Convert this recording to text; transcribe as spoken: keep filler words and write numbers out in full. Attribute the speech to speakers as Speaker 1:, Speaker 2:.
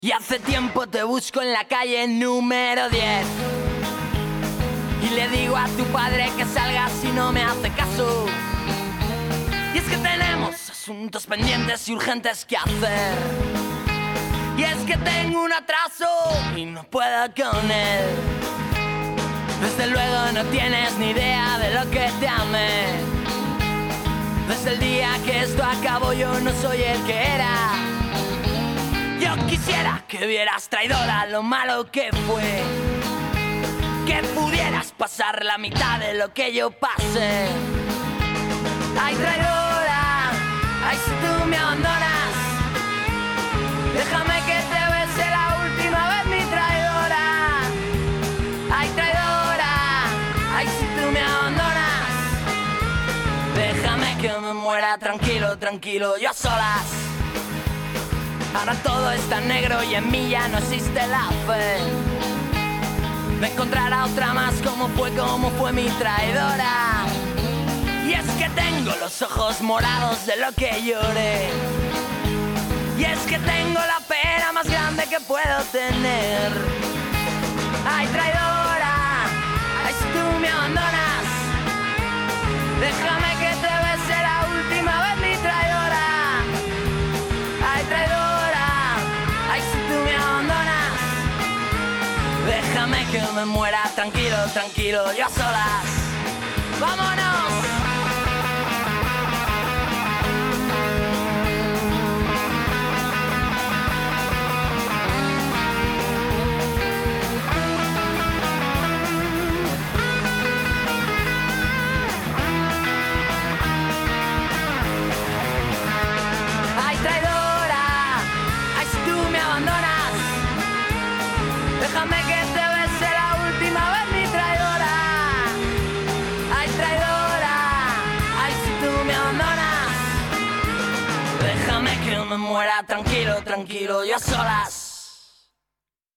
Speaker 1: Y hace tiempo te busco en la calle número diez y le digo a tu padre que salga si no me hace caso. Y es que tenemos asuntos pendientes y urgentes que hacer. Y es que tengo un atraso y no puedo con él. Desde luego no tienes ni idea de lo que te amé. Desde el día que esto acabó yo no soy el que era. Yo quisiera que vieras, traidora, lo malo que fue. Que pudieras pasar la mitad de lo que yo pasé. Ay, traidora, ay, si tú me abandonas, déjame que te bese la última vez, mi traidora. Ay, traidora, ay, si tú me abandonas, déjame que me muera tranquilo, tranquilo, yo a solas. Ahora todo está negro y en mí ya no existe la fe de encontrar a otra más como fue, como fue mi traidora. Y es que tengo los ojos morados de lo que lloré. Y es que tengo la pena más grande que puedo tener. Ay, traidora, ay, si tú me abandonas, déjame que te bese la última vez, mi traidora. Ay, traidora, ay, si tú me abandonas, déjame que me muera tranquilo, tranquilo, yo a solas. ¡Vámonos! Ay, traidora, ay, si tú me abandonas, déjame que te bese la última vez, mi traidora. Ay, traidora, ay, si tú me abandonas, déjame que me muera tranquilo, tranquilo, yo a solas.